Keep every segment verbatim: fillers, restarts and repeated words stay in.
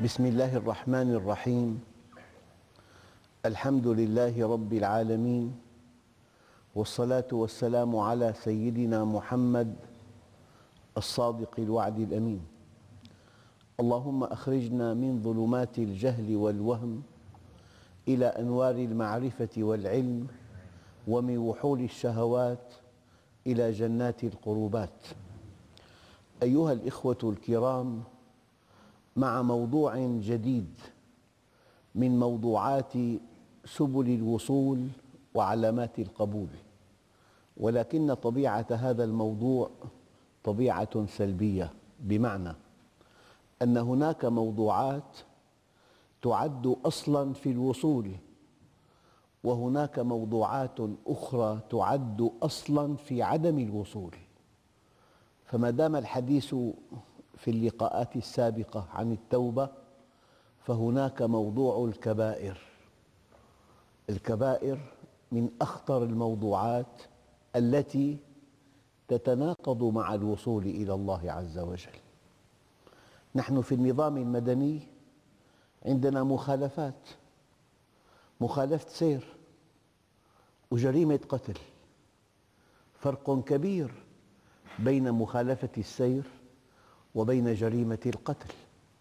بسم الله الرحمن الرحيم. الحمد لله رب العالمين، والصلاة والسلام على سيدنا محمد الصادق الوعد الأمين. اللهم أخرجنا من ظلمات الجهل والوهم إلى أنوار المعرفة والعلم، ومن وحول الشهوات إلى جنات القربات. أيها الإخوة الكرام، مع موضوع جديد من موضوعات سبل الوصول وعلامات القبول، ولكن طبيعة هذا الموضوع طبيعة سلبية، بمعنى أن هناك موضوعات تعد أصلاً في الوصول، وهناك موضوعات أخرى تعد أصلاً في عدم الوصول. فما دام الحديث في اللقاءات السابقة عن التوبة، فهناك موضوع الكبائر. الكبائر من أخطر الموضوعات التي تتناقض مع الوصول إلى الله عز وجل. نحن في النظام المدني عندنا مخالفات، مخالفة سير وجريمة قتل. فرق كبير بين مخالفة السير وبين جريمة القتل.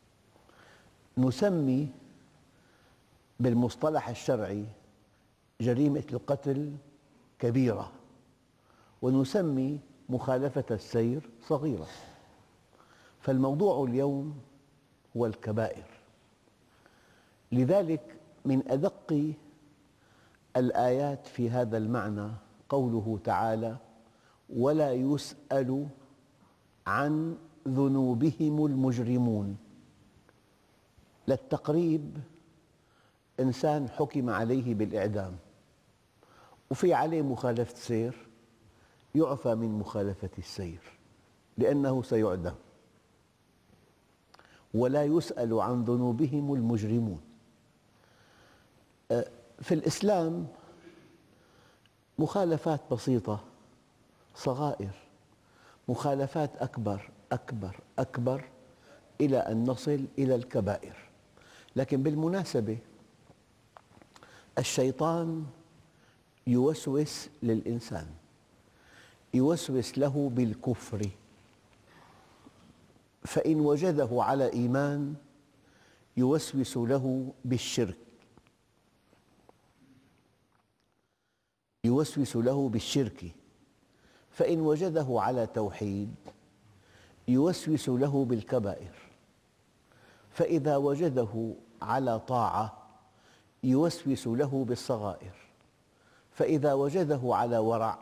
نسمي بالمصطلح الشرعي جريمة القتل كبيرة، ونسمي مخالفة السير صغيرة. فالموضوع اليوم هو الكبائر. لذلك من أدق الآيات في هذا المعنى قوله تعالى: ولا يسأل عن ذنوبهم المجرمون. للتقريب، إنسان حكم عليه بالإعدام وفي عليه مخالفة سير، يعفى من مخالفة السير لأنه سيعدم. ولا يسأل عن ذنوبهم المجرمون. في الإسلام مخالفات بسيطة، صغائر، مخالفات أكبر أكبر أكبر إلى أن نصل إلى الكبائر. لكن بالمناسبة، الشيطان يوسوس للإنسان، يوسوس له بالكفر، فإن وجده على إيمان يوسوس له بالشرك، يوسوس له بالشرك فإن وجده على توحيد يوسوس له بالكبائر، فإذا وجده على طاعة يوسوس له بالصغائر، فإذا وجده على ورع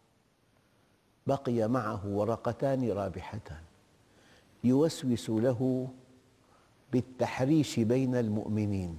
بقي معه ورقتان رابحتان، يوسوس له بالتحريش بين المؤمنين.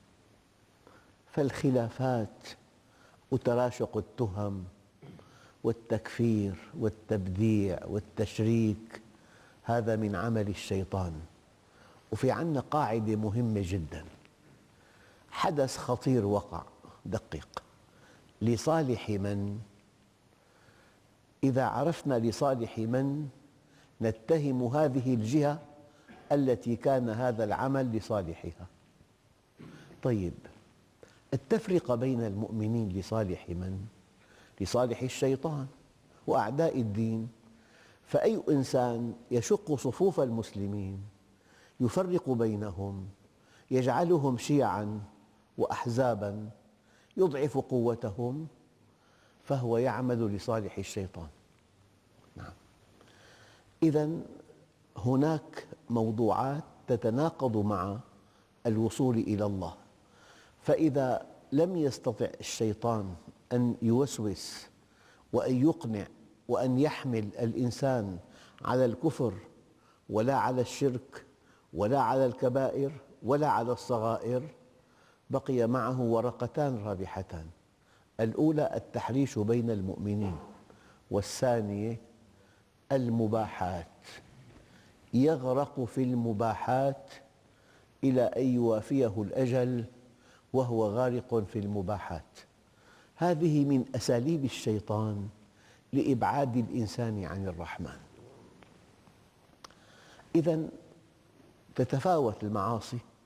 فالخلافات وتراشق التهم والتكفير والتبديع والتشريك هذا من عمل الشيطان. وفي عندنا قاعدة مهمة جدا: حدث خطير وقع، دقق، لصالح من؟ إذا عرفنا لصالح من نتهم هذه الجهة التي كان هذا العمل لصالحها. طيب، التفرقة بين المؤمنين لصالح من؟ لصالح الشيطان وأعداء الدين. فأي إنسان يشق صفوف المسلمين، يفرق بينهم، يجعلهم شيعاً وأحزاباً، يضعف قوتهم، فهو يعمل لصالح الشيطان. نعم. إذن هناك موضوعات تتناقض مع الوصول إلى الله. فإذا لم يستطع الشيطان أن يوسوس وأن يقنع وأن يحمل الإنسان على الكفر ولا على الشرك ولا على الكبائر ولا على الصغائر، بقي معه ورقتان رابحتان: الأولى التحريش بين المؤمنين، والثانية المباحات. يغرق في المباحات إلى أن يوافيه الأجل وهو غارق في المباحات. هذه من أساليب الشيطان لإبعاد الإنسان عن الرحمن. إذن تتفاوت المعاصي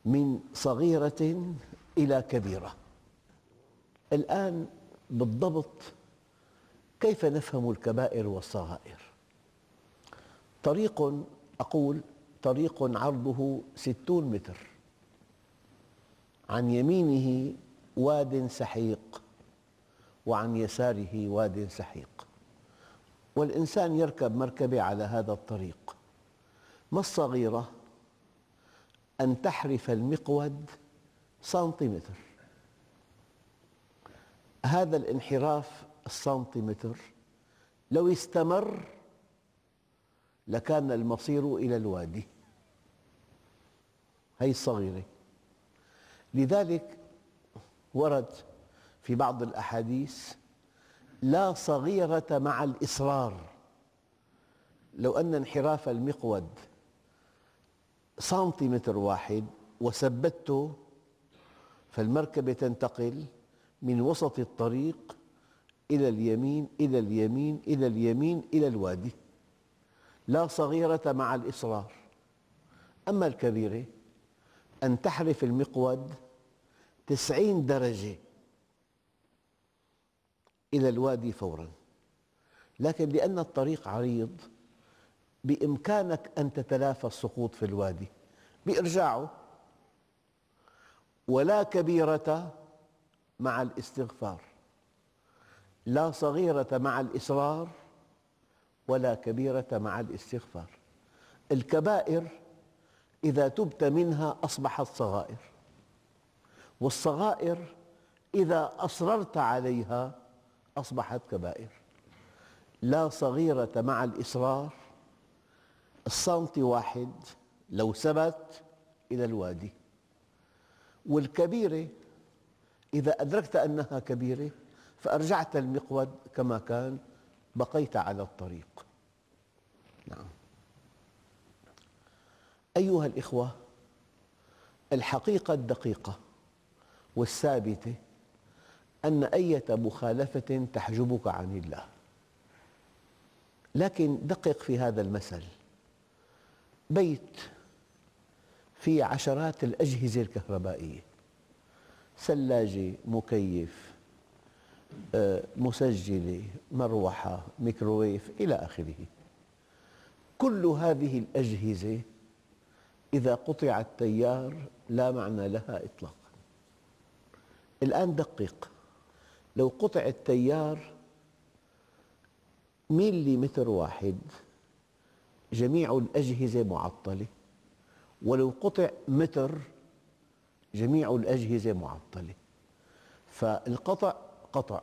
من صغيرة إلى كبيرة. الآن بالضبط كيف نفهم الكبائر والصغائر؟ طريق، أقول طريق عرضه ستون متر، عن يمينه واد سحيق وعن يساره واد سحيق، والإنسان يركب مركبة على هذا الطريق. ما الصغيرة؟ أن تحرف المقود سنتيمتر. هذا الانحراف السنتيمتر لو استمر لكان المصير إلى الوادي. هذه الصغيرة. لذلك ورد في بعض الأحاديث: لا صغيرة مع الإصرار. لو أن انحراف المقود سنتيمتر واحد وثبته، فالمركبة تنتقل من وسط الطريق إلى اليمين إلى اليمين إلى اليمين إلى الوادي. لا صغيرة مع الإصرار. أما الكبيرة أن تحرف المقود تسعين درجة إلى الوادي فوراً، لكن لأن الطريق عريض بإمكانك أن تتلافى السقوط في الوادي بإرجاعه. ولا كبيرة مع الاستغفار. لا صغيرة مع الإصرار ولا كبيرة مع الاستغفار. الكبائر إذا تبت منها أصبحت صغائر، والصغائر إذا أصررت عليها أصبحت كبائر. لا صغيرة مع الإصرار، السنتي واحد لو ثبت إلى الوادي. والكبيرة إذا أدركت أنها كبيرة فأرجعت المقود كما كان، بقيت على الطريق. نعم. أيها الإخوة، الحقيقة الدقيقة والثابتة أن أية مخالفة تحجبك عن الله. لكن دقق في هذا المثل: بيت فيه عشرات الأجهزة الكهربائية، ثلاجة، مكيف، مسجلة، مروحة، ميكروويف إلى آخره. كل هذه الأجهزة إذا قطع التيار لا معنى لها إطلاقاً. الآن دقق: لو قطع التيار ميليمتر واحد جميع الأجهزة معطلة، ولو قطع متر جميع الأجهزة معطلة. فالقطع قطع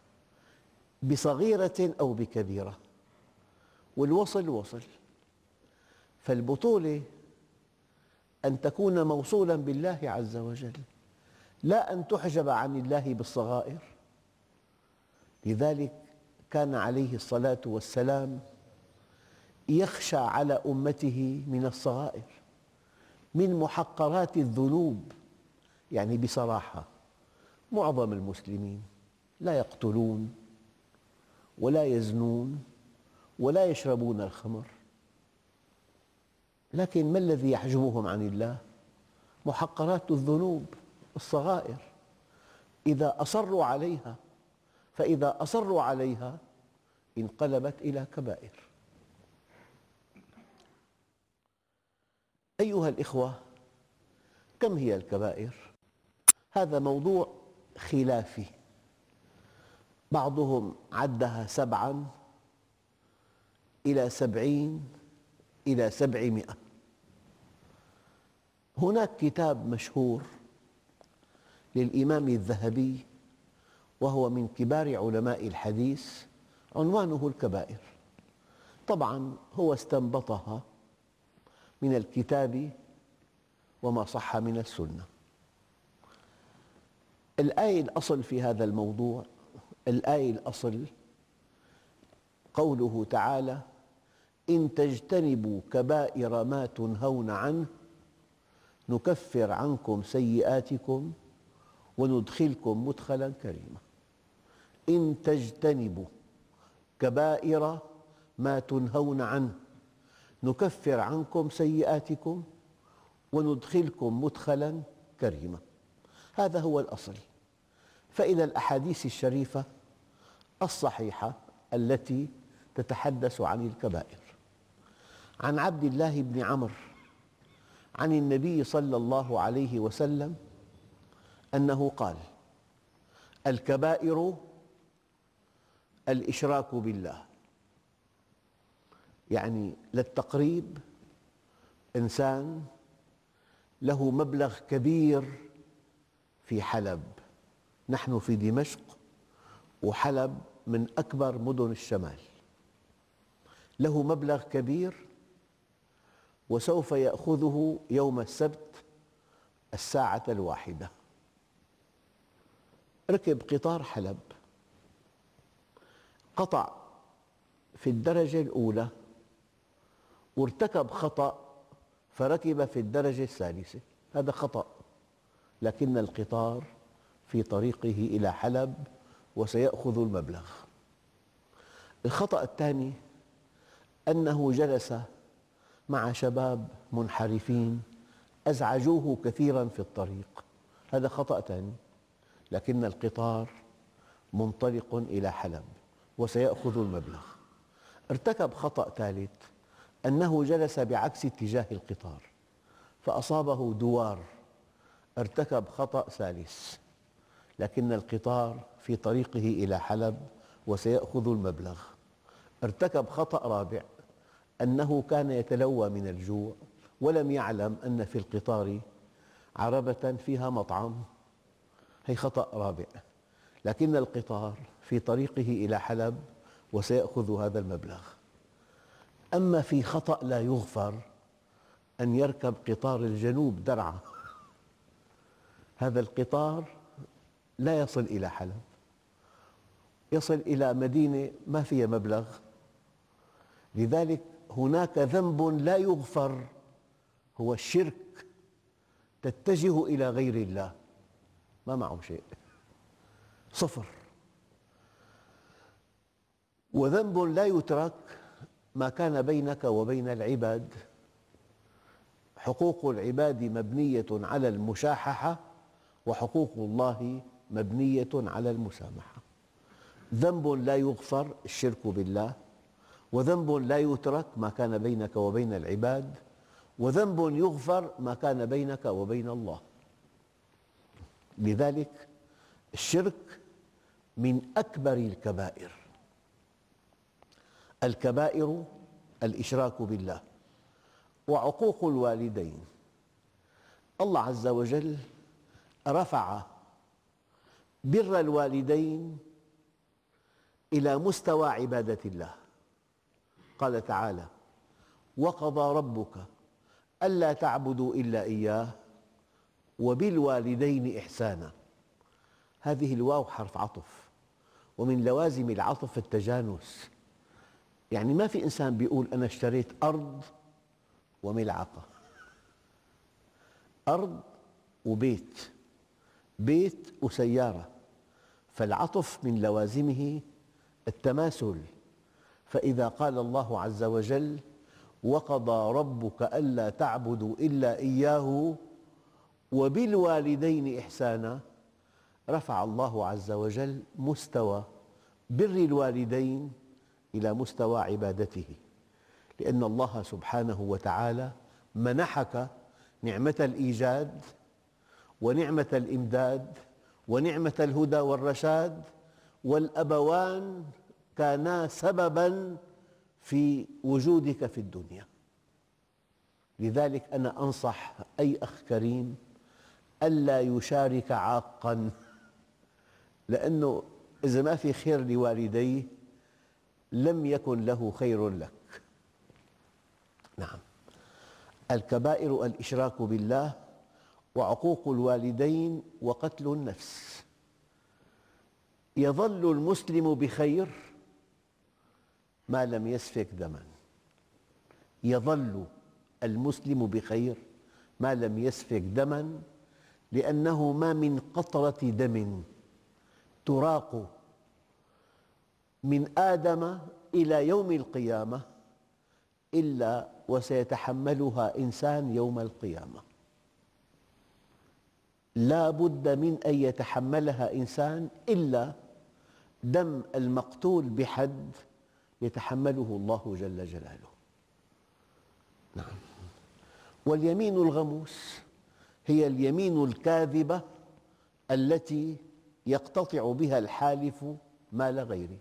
بصغيرة أو بكبيرة، والوصل وصل. فالبطولة أن تكون موصولاً بالله عز وجل، لا أن تحجب عن الله بالصغائر. لذلك كان عليه الصلاة والسلام يخشى على أمته من الصغائر، من محقرات الذنوب. يعني بصراحة معظم المسلمين لا يقتلون ولا يزنون ولا يشربون الخمر، لكن ما الذي يحجبهم عن الله؟ محقرات الذنوب، الصغائر. إذا أصروا عليها، فإذا أصروا عليها انقلبت إلى كبائر. أيها الإخوة، كم هي الكبائر؟ هذا موضوع خلافي. بعضهم عدها سبعاً إلى سبعين إلى سبعمائة. هناك كتاب مشهور للإمام الذهبي وهو من كبار علماء الحديث، عنوانه الكبائر. طبعاً هو استنبطها من الكتاب وما صح من السنة. الآية الأصل في هذا الموضوع، الآية الأصل قوله تعالى: إن تجتنبوا كبائر ما تنهون عنه نكفر عنكم سيئاتكم وندخلكم مدخلاً كريما. إن تجتنبوا كبائر ما تنهون عنه نكفر عنكم سيئاتكم وندخلكم مدخلا كريما. هذا هو الأصل. فإلى الأحاديث الشريفة الصحيحة التي تتحدث عن الكبائر. عن عبد الله بن عمرو عن النبي صلى الله عليه وسلم أنه قال: الكبائر الإشراك بالله. يعني للتقريب، إنسان له مبلغ كبير في حلب، نحن في دمشق وحلب من أكبر مدن الشمال، له مبلغ كبير وسوف يأخذه يوم السبت الساعة الواحدة. ركب قطار حلب، قطع في الدرجة الأولى وارتكب خطأ فركب في الدرجة الثالثة. هذا خطأ، لكن القطار في طريقه إلى حلب وسيأخذ المبلغ. الخطأ الثاني أنه جلس مع شباب منحرفين أزعجوه كثيراً في الطريق. هذا خطأ ثاني، لكن القطار منطلق إلى حلب وسيأخذ المبلغ. ارتكب خطأ ثالث، أنه جلس بعكس اتجاه القطار فأصابه دوار. ارتكب خطأ ثالث، لكن القطار في طريقه إلى حلب وسيأخذ المبلغ. ارتكب خطأ رابع، أنه كان يتلوى من الجوع ولم يعلم أن في القطار عربة فيها مطعم. هي خطأ رابع، لكن القطار في طريقه إلى حلب وسيأخذ هذا المبلغ. أما في خطأ لا يغفر، أن يركب قطار الجنوب درعا. هذا القطار لا يصل إلى حلب، يصل إلى مدينة ما فيها مبلغ. لذلك هناك ذنب لا يغفر، هو الشرك، تتجه إلى غير الله، ما معه شيء، صفر. وذنب لا يترك ما كان بينك وبين العباد. حقوق العباد مبنية على المشاححة، وحقوق الله مبنية على المسامحة. ذنب لا يغفر الشرك بالله، وذنب لا يترك ما كان بينك وبين العباد، وذنب يغفر ما كان بينك وبين الله. لذلك الشرك من أكبر الكبائر. الكبائر الإشراك بالله وعقوق الوالدين. الله عز وجل رفع بر الوالدين إلى مستوى عبادة الله. قال تعالى: وقضى ربك ألا تعبدوا إلا إياه وبالوالدين إحسانا. هذه الواو حرف عطف، ومن لوازم العطف التجانس. يعني ما في إنسان بيقول أنا اشتريت أرض وملعقة، أرض وبيت، بيت وسيارة. فالعطف من لوازمه التماثل. فإذا قال الله عز وجل: وقضى ربك ألا تعبدوا إلا إياه وبالوالدين إحسانا، رفع الله عز وجل مستوى بر الوالدين إلى مستوى عبادته، لأن الله سبحانه وتعالى منحك نعمة الإيجاد ونعمة الإمداد ونعمة الهدى والرشاد، والأبوان كانا سبباً في وجودك في الدنيا. لذلك أنا أنصح أي أخ كريم ألا يشارك عاقاً، لأنه إذا ما في خير لوالديه لم يكن له خير لك. نعم، الكبائر الإشراك بالله وعقوق الوالدين وقتل النفس. يظل المسلم بخير ما لم يسفك دما. يظل المسلم بخير ما لم يسفك دما، لأنه ما من قطرة دم تراق من آدم إلى يوم القيامة إلا وسيتحملها إنسان يوم القيامة. لا بد من أن يتحملها إنسان إلا دم المقتول بحد يتحمله الله جل جلاله. نعم. واليمين الغموس هي اليمين الكاذبة التي يقتطع بها الحالف مال غيره،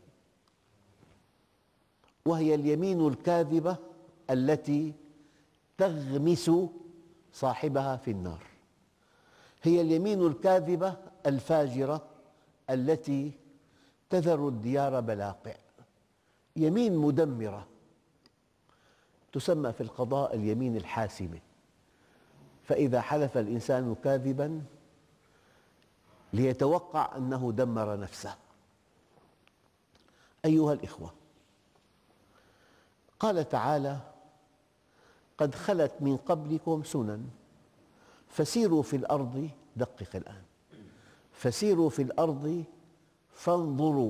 وهي اليمين الكاذبة التي تغمس صاحبها في النار. هي اليمين الكاذبة الفاجرة التي تذر الديار بلاقع، يمين مدمرة، تسمى في القضاء اليمين الحاسمة. فإذا حلف الإنسان كاذباً ليتوقع أنه دمر نفسه. أيها الإخوة، قال تعالى: قد خلت من قبلكم سنن فسيروا في الأرض، دقق الآن، فسيروا في الأرض فانظروا.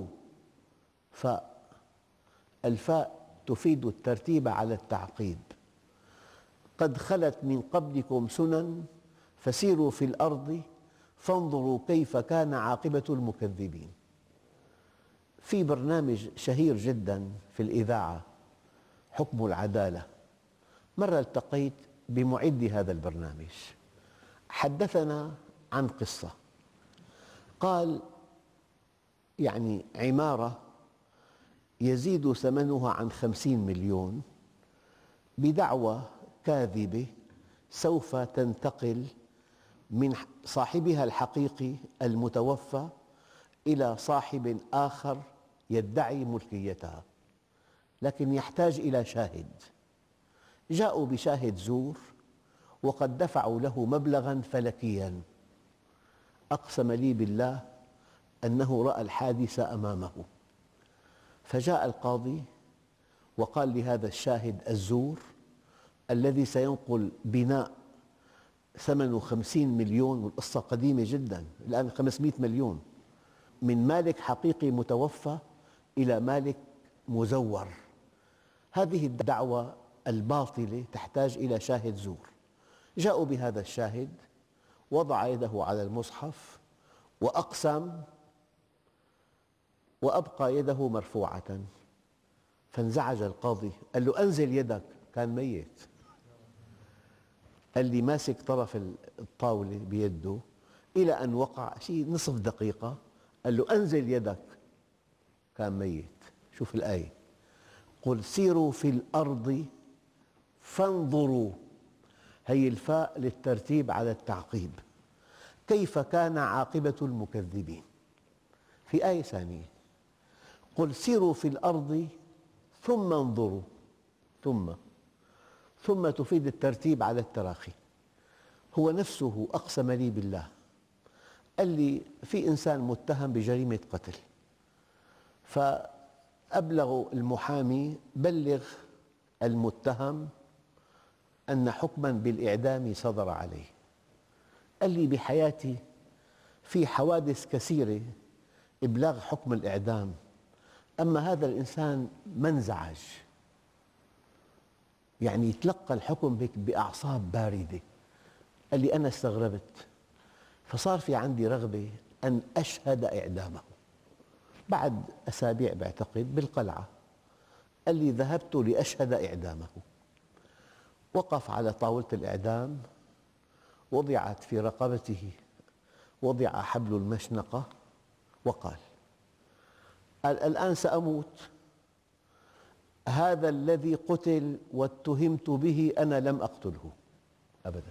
فالفاء تفيد الترتيب على التعقيب. قد خلت من قبلكم سنن فسيروا في الأرض فانظروا كيف كان عاقبة المكذبين. في برنامج شهير جدا في الإذاعة حكم العدالة، مرة التقيت بمعد هذا البرنامج، حدثنا عن قصة. قال يعني عمارة يزيد ثمنها عن خمسين مليون بدعوى كاذبة سوف تنتقل من صاحبها الحقيقي المتوفى إلى صاحب آخر يدعي ملكيتها، لكن يحتاج إلى شاهد. جاءوا بشاهد زور وقد دفعوا له مبلغاً فلكياً، أقسم لي بالله أنه رأى الحادثة أمامه. فجاء القاضي وقال لهذا الشاهد الزور الذي سينقل بناء ثمنه خمسين مليون، والقصة قديمة جداً، الآن خمسمئة مليون، من مالك حقيقي متوفى إلى مالك مزور. هذه الدعوة الباطلة تحتاج إلى شاهد زور. جاءوا بهذا الشاهد، وضع يده على المصحف وأقسم وأبقى يده مرفوعة. فانزعج القاضي، قال له: أنزل يدك. كان ميت. قال لي ماسك طرف الطاولة بيده إلى أن وقع شيء نصف دقيقة، قال له: أنزل يدك. كان ميت. شوف الآية: قل سيروا في الأرض فانظروا، هي الفاء للترتيب على التعقيب، كيف كان عاقبة المكذبين. في آية ثانية: قل سيروا في الأرض ثم انظروا. ثم ثم تفيد الترتيب على التراخي. هو نفسه أقسم لي بالله، قال لي في إنسان متهم بجريمة قتل، فأبلغ المحامي بلغ المتهم أن حكماً بالإعدام صدر عليه. قال لي بحياتي في حوادث كثيرة إبلاغ حكم الإعدام، أما هذا الإنسان ما انزعج، يعني يتلقى الحكم هيك بأعصاب باردة. قال لي أنا استغربت، فصار في عندي رغبة أن أشهد إعدامه. بعد أسابيع بعتقد بالقلعة، قال لي ذهبت لأشهد إعدامه. وقف على طاولة الإعدام، وضعت في رقبته وضع حبل المشنقة، وقال: قال الآن سأموت، هذا الذي قتل واتهمت به أنا لم أقتله أبداً،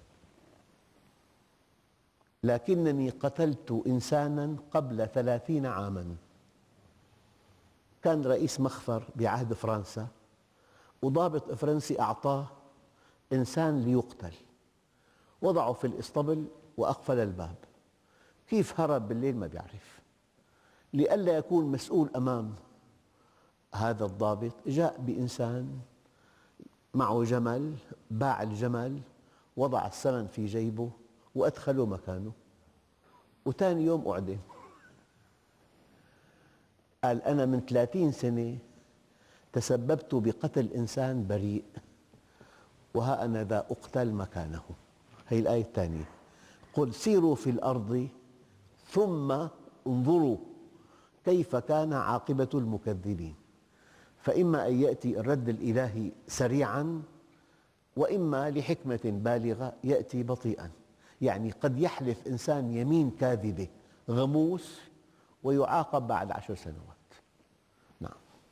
لكنني قتلت إنساناً قبل ثلاثين عاماً. كان رئيس مخفر بعهد فرنسا، وضابط فرنسي أعطاه إنسان ليقتل، وضعه في الإسطبل وأقفل الباب. كيف هرب بالليل ما بيعرف. لئلا يكون مسؤول أمام هذا الضابط، جاء بإنسان معه جمل، باع الجمل، وضع الثمن في جيبه وأدخله مكانه، وثاني يوم أعدم. قال أنا من ثلاثين سنة تسببت بقتل إنسان بريء، وها أنا ذا أقتل مكانه. هي الآية الثانية: قل سيروا في الأرض ثم انظروا كيف كان عاقبة المكذبين. فإما أن يأتي الرد الإلهي سريعاً، وإما لحكمة بالغة يأتي بطيئاً. يعني قد يحلف إنسان يمين كاذبة غموس ويعاقب بعد عشر سنوات. نعم.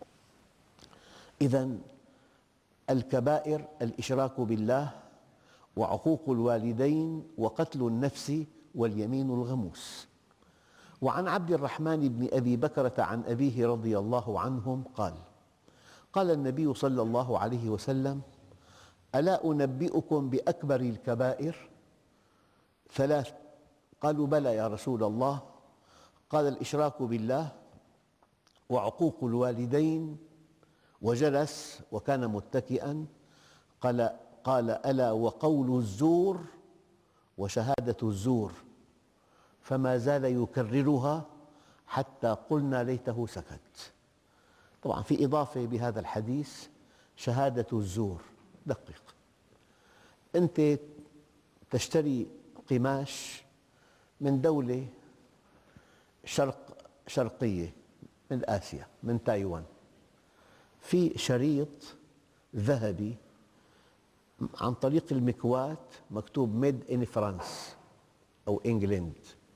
إذن الكبائر الإشراك بالله وعقوق الوالدين وقتل النفس واليمين الغموس. وعن عبد الرحمن بن أبي بكرة عن أبيه رضي الله عنهم قال: قال النبي صلى الله عليه وسلم: ألا أنبئكم بأكبر الكبائر؟ ثلاث. قالوا: بلى يا رسول الله. قال: الإشراك بالله وعقوق الوالدين. وجلس وكان متكئا. قال, قال: ألا وقول الزور وشهادة الزور. فما زال يكررها حتى قلنا ليته سكت. طبعا في إضافة بهذا الحديث: شهادة الزور. دقق، أنت تشتري قماش من دولة شرق شرقية، من آسيا، من تايوان، في شريط ذهبي عن طريق المكواة مكتوب ميد إن فرانس أو إنجلند.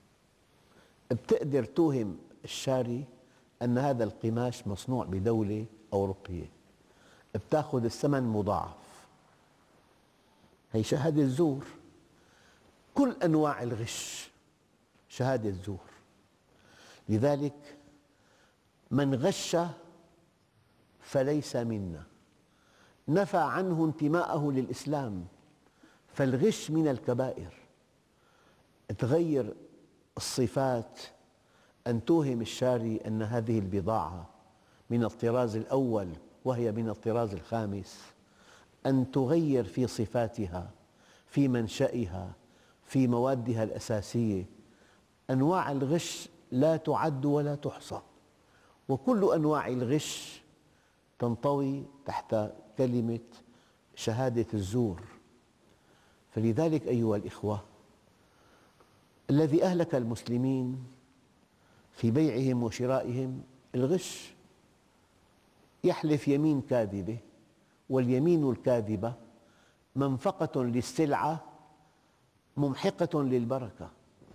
بتقدر توهم الشاري أن هذا القماش مصنوع بدولة أوروبية، بتأخذ الثمن مضاعف. هي شهادة زور. كل أنواع الغش شهادة زور. لذلك من غش فليس منا، نفى عنه انتماءه للإسلام. فالغش من الكبائر. تغير الصفات، أن توهم الشاري أن هذه البضاعة من الطراز الأول وهي من الطراز الخامس، أن تغير في صفاتها، في منشئها، في موادها الأساسية. أنواع الغش لا تعد ولا تحصى، وكل أنواع الغش تنطوي تحت كلمة شهادة الزور. فلذلك أيها الإخوة، الذي أهلك المسلمين في بيعهم وشرائهم الغش. يحلف يمين كاذبة، واليمين الكاذبة منفقة للسلعة ممحقة للبركة.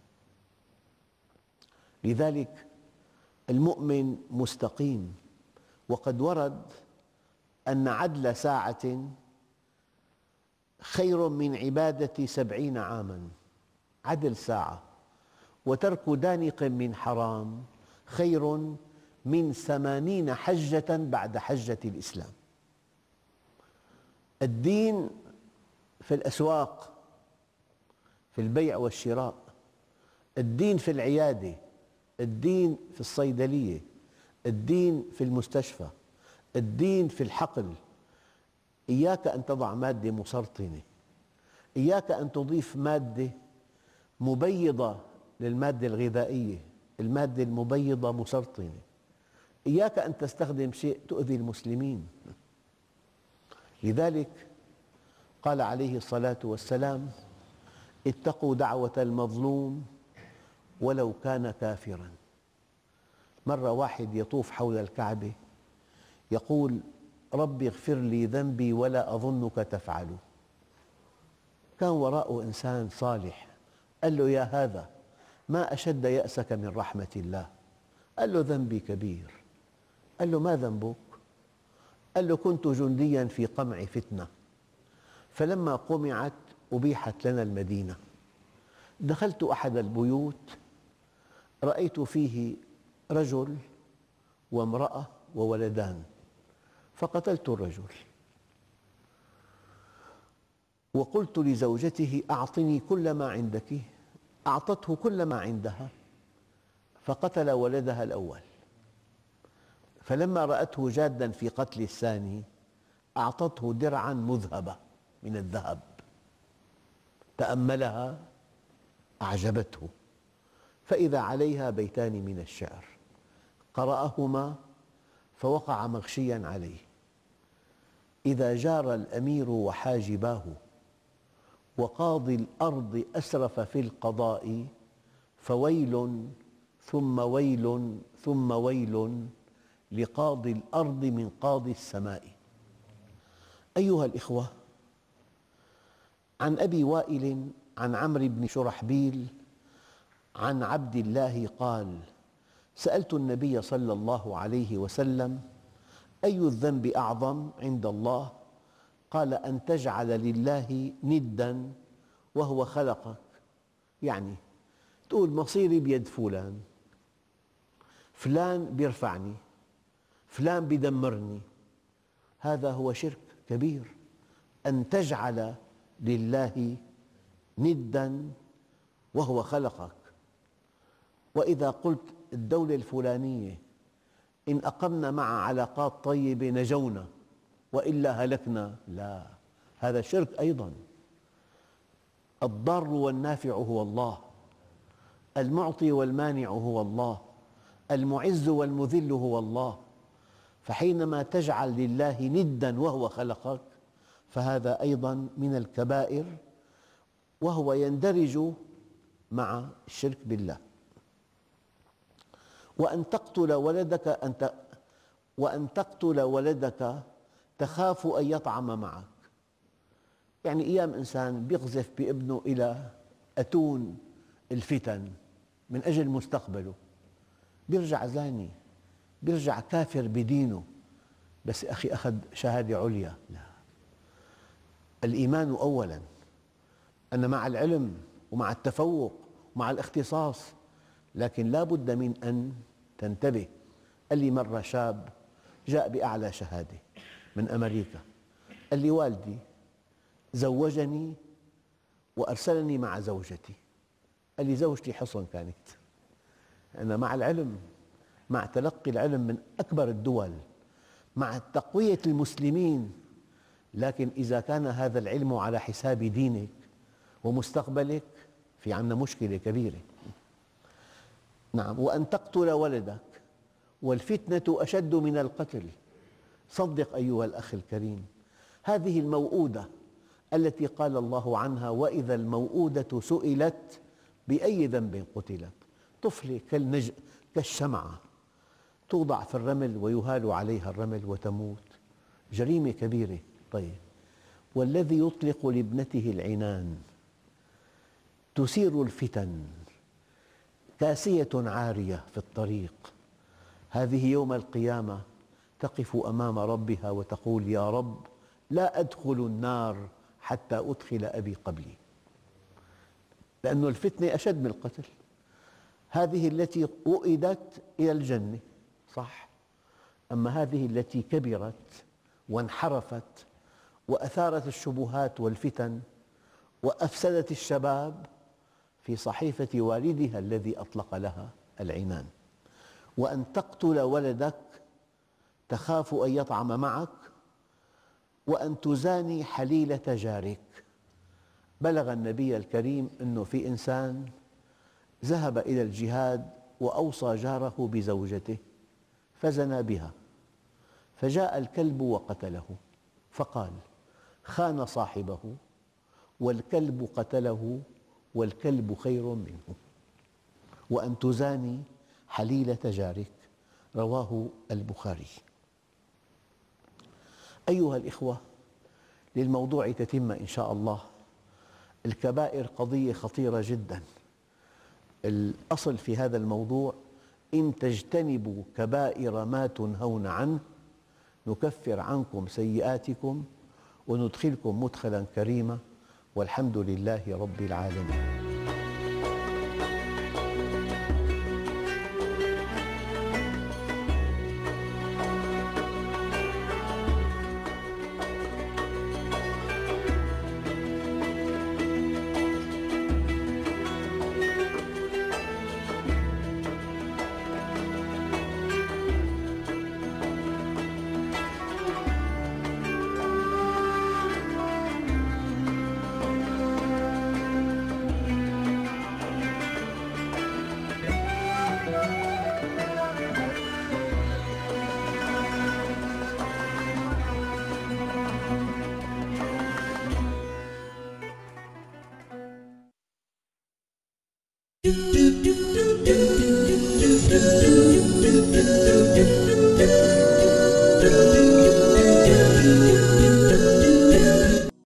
لذلك المؤمن مستقيم. وقد ورد أن عدل ساعة خير من عبادة سبعين عاماً. عدل ساعة وترك دانق من حرام خير من ثمانين حجة بعد حجة الإسلام. الدين في الأسواق، في البيع والشراء، الدين في العيادة، الدين في الصيدلية، الدين في المستشفى، الدين في الحقل. إياك أن تضع مادة مسرطنة، إياك أن تضيف مادة مبيضة للمادة الغذائية. المادة المبيضة مسرطنة. إياك أن تستخدم شيء تؤذي المسلمين. لذلك قال عليه الصلاة والسلام: اتقوا دعوة المظلوم ولو كان كافراً. مرة واحد يطوف حول الكعبة يقول: رب اغفر لي ذنبي ولا أظنك تفعل. كان وراءه إنسان صالح قال له: يا هذا، ما أشد يأسك من رحمة الله. قال له: ذنبي كبير. قال له: ما ذنبك؟ قال له: كنت جندياً في قمع فتنة، فلما قمعت أبيحت لنا المدينة، دخلت أحد البيوت رأيت فيه رجل وامرأة وولدان، فقتلت الرجل وقلت لزوجته: أعطني كل ما عندك. أعطته كل ما عندها، فقتل ولدها الأول. فلما رأته جاداً في قتل الثاني أعطته درعاً مذهبة من الذهب، تأملها أعجبته، فإذا عليها بيتان من الشعر، قرأهما فوقع مغشياً عليه: إذا جار الأمير وحاجباه وقاضي الأرض أسرف في القضاء فويل ثم ويل ثم ويل لقاضي الأرض من قاضي السماء. أيها الإخوة، عن أبي وائل عن عمرو بن شرحبيل عن عبد الله قال: سألت النبي صلى الله عليه وسلم: أي الذنب أعظم عند الله؟ قال: أن تجعل لله ندا وهو خلقك. يعني تقول مصيري بيد فلان، فلان بيرفعني، فلان بيدمرني. هذا هو شرك كبير، أن تجعل لله ندا وهو خلقك. وإذا قلت الدولة الفلانية إن أقمنا مع علاقات طيبة نجونا وإلا هلكنا، لا، هذا شرك أيضاً. الضار والنافع هو الله، المعطي والمانع هو الله، المعز والمذل هو الله. فحينما تجعل لله ندا وهو خلقك فهذا أيضاً من الكبائر، وهو يندرج مع الشرك بالله. وأن تقتل ولدك أنت وأن تقتل ولدك تخاف أن يطعم معك. يعني أيام إنسان يقذف بابنه إلى أتون الفتن من أجل مستقبله، يرجع زاني، يرجع كافر بدينه، بس أخي أخذ شهادة عليا. لا، الإيمان أولاً. أنا مع العلم ومع التفوق ومع الاختصاص، لكن لا بد من أن تنتبه. قال لي مرة شاب جاء بأعلى شهادة من أمريكا، قال لي: والدي زوجني وأرسلني مع زوجتي. قال لي: زوجتي حصن كانت. أنا مع العلم، مع تلقي العلم من أكبر الدول، مع تقوية المسلمين، لكن إذا كان هذا العلم على حساب دينك ومستقبلك في عندنا مشكلة كبيرة. نعم. وأن تقتل ولدك والفتنة أشد من القتل. صدق أيها الأخ الكريم، هذه الموءودة التي قال الله عنها: وإذا الموءودة سئلت بأي ذنب قتلت. طفلة كالشمعة توضع في الرمل ويهال عليها الرمل وتموت، جريمة كبيرة. طيب، والذي يطلق لابنته العنان تثير الفتن، كاسية عارية في الطريق، هذه يوم القيامة تقف أمام ربها وتقول: يا رب، لا أدخل النار حتى أدخل أبي قبلي. لأن الفتنة أشد من القتل. هذه التي وئدت إلى الجنة صح، أما هذه التي كبرت وانحرفت وأثارت الشبهات والفتن وأفسدت الشباب في صحيفة والدها الذي أطلق لها العنان. وأن تقتل ولدك تخاف أن يطعم معك، وأن تزاني حليلة جارك. بلغ النبي الكريم أنه في إنسان ذهب إلى الجهاد وأوصى جاره بزوجته فزنى بها، فجاء الكلب وقتله، فقال: خان صاحبه والكلب قتله والكلب خير منه. وأن تزاني حليلة جارك، رواه البخاري. أيها الإخوة، للموضوع تتمة إن شاء الله. الكبائر قضية خطيرة جدا. الأصل في هذا الموضوع: إن تجتنبوا كبائر ما تنهون عنه نكفر عنكم سيئاتكم وندخلكم مدخلا كريما، والحمد لله رب العالمين.